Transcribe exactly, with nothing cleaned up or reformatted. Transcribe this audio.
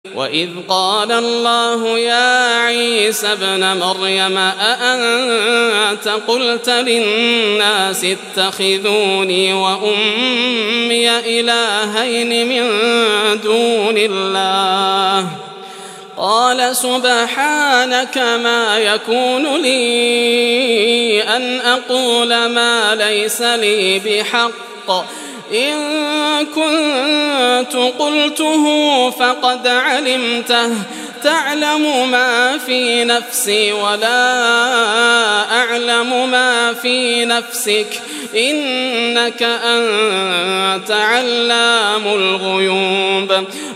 وإذ قال الله يا عيسى ابن مريم أأنت قلت للناس اتخذوني وأمي إلهين من دون الله قال سبحانك ما يكون لي أن أقول ما ليس لي بحق إن كنت قلته فقد علمته تعلم ما في نفسي ولا أعلم ما في نفسك إنك أنت علام الغيوب